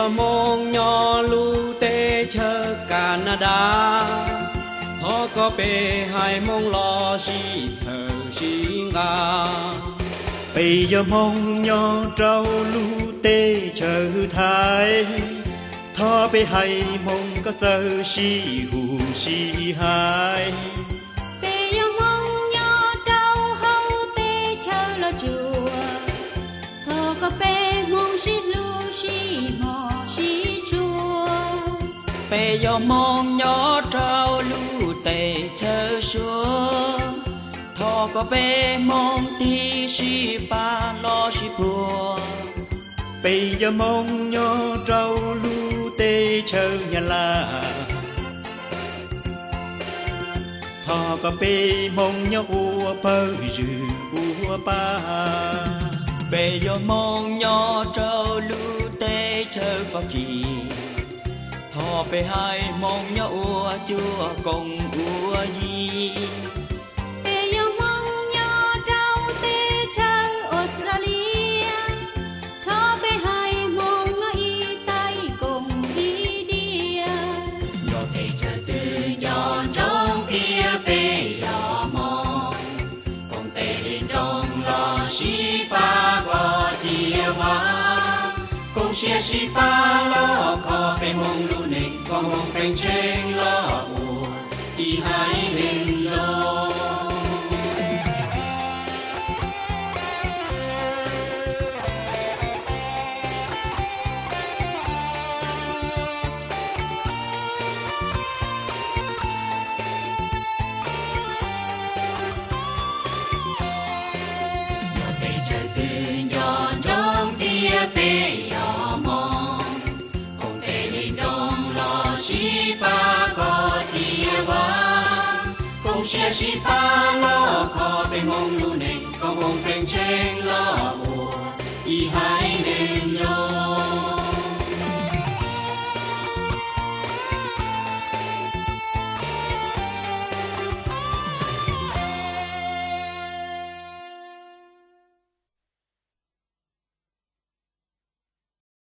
mong nhỏ lu tê chờ Canada họ có bề hai mong lo gì thờ gì ngà bây giờ mong nhỏ trâu lu tê chờ thái thọ bề hai mong có giờ si hù si hai bây giờ mong nhỏ trâu hậu tê chờ lo chùa thọ có bề mong si lu si mò si chùa bây giờ mong nhỏ trâu lu tê chờ xuống thọ có bề mong ti si ba lo si bùa bây giờ mong nhỏ trâu lu tê chờ nhà la thọ có bề mong nhỏ ua bơ rư ua ba bây giờ mong nhỏ trâu lu tê chờ pháp kỳ thọ bề hai mong nhỏ ua chúa cùng ua gì bây giờ mong nhỏ trâu tê chờ Australia thọ bề hai mong nó y tay cùng đi đi nhỏ tê chờ từ nhỏ trong kia bây giờ mong cùng tê lên trong lo si ba có chia hoa cùng chia si ba lo có bề mong lu nè có mong bên trên lo ua đi hai bên rồi bây giờ mong cùng tê lên trong lo si ba có chia hoa cùng chia si ba lo có bên mong lu nè có mong bên trên lo ua đi hai